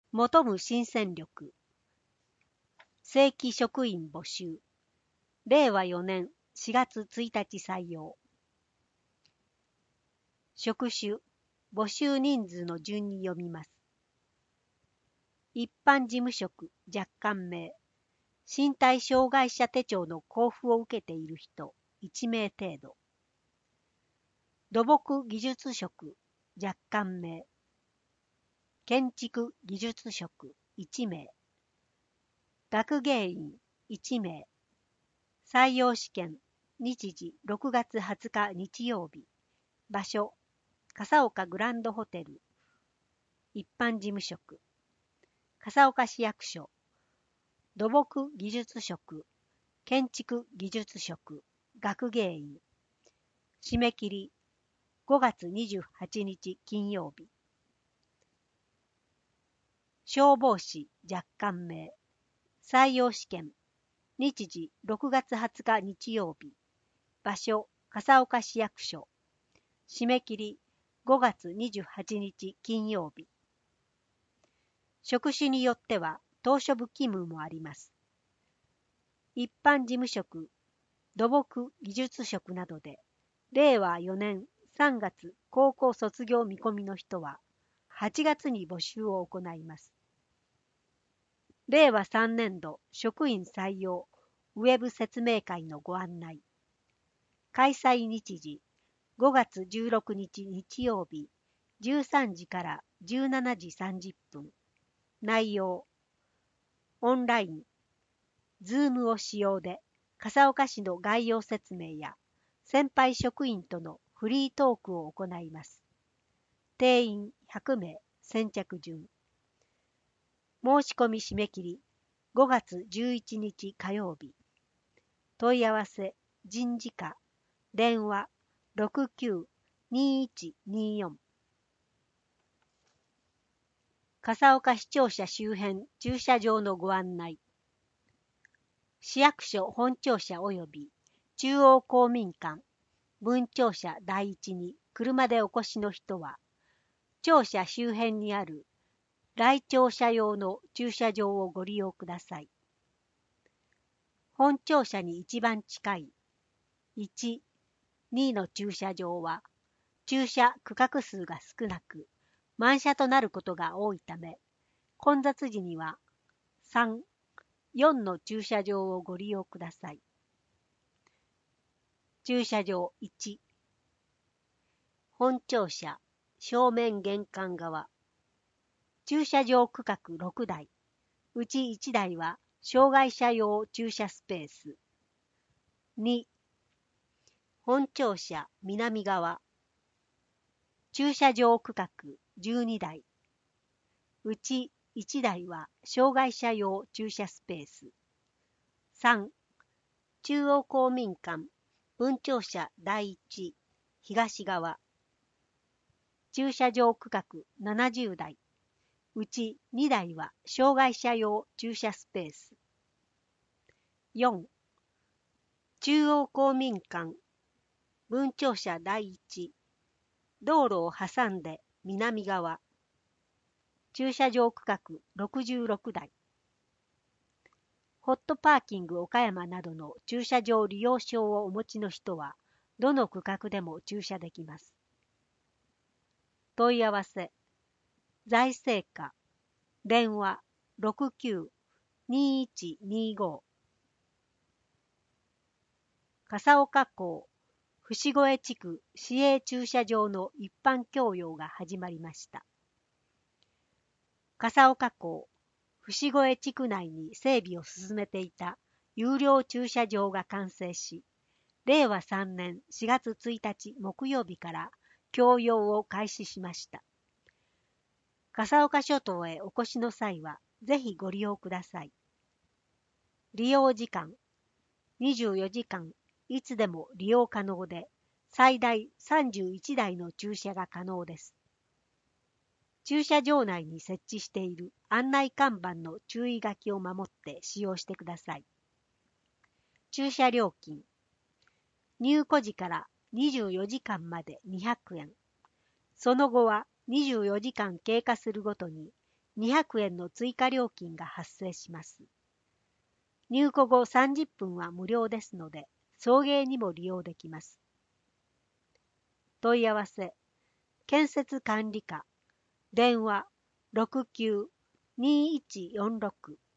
求む新戦力。正規職員募集。令和4年4月1日採用。職種、募集人数の順に読みます。一般事務職若干名。身体障害者手帳の交付を受けている人1名程度。土木技術職若干名。建築技術職1名。学芸員1名。採用試験日時6月20日日曜日。場所笠岡グランドホテル。一般事務職笠岡市役所。土木技術職建築技術職学芸員。締め切り5月28日金曜日。消防士若干名。採用試験日時6月20日日曜日。場所笠岡市役所。締め切り5月28日金曜日。職種によっては島しょ部勤務もあります。一般事務職、土木技術職などで令和4年3月高校卒業見込みの人は8月に募集を行います。令和3年度職員採用ウェブ説明会のご案内。開催日時5月16日日曜日13時から17時30分。内容オンライン、ズームを使用で笠岡市の概要説明や先輩職員とのフリートークを行います。定員100名先着順。申し込み締め切り5月11日火曜日。問い合わせ人事課電話69-2124。笠岡市庁舎周辺駐車場のご案内。市役所本庁舎及び中央公民館分庁舎第一に車でお越しの人は、庁舎周辺にある来庁舎用の駐車場をご利用ください。本庁舎に一番近い1、2の駐車場は駐車区画数が少なく満車となることが多いため、混雑時には3、4の駐車場をご利用ください。駐車場1、本庁舎正面玄関側。駐車場区画6台、うち1台は障害者用駐車スペース。2、本庁舎南側。駐車場区画12台、うち1台は障害者用駐車スペース。3、中央公民館分庁舎第一東側。駐車場区画70台、うち2台は障害者用駐車スペース。4、中央公民館分庁舎第一道路を挟んで南側。駐車場区画66台。ホットパーキング岡山などの駐車場利用証をお持ちの人は、どの区画でも駐車できます。問い合わせ財政課電話69-2125。笠岡港伏越地区市営駐車場の一般供用が始まりました。笠岡港伏越地区内に整備を進めていた有料駐車場が完成し、令和3年4月1日木曜日から供用を開始しました。笠岡諸島へお越しの際は、ぜひご利用ください。利用時間24時間いつでも利用可能で、最大31台の駐車が可能です。駐車場内に設置している案内看板の注意書きを守って使用してください。駐車料金。入庫時から24時間まで200円。その後は24時間経過するごとに 200円の追加料金が発生します。入庫後30分は無料ですので、送迎にも利用できます。問い合わせ、建設管理課、電話69-2146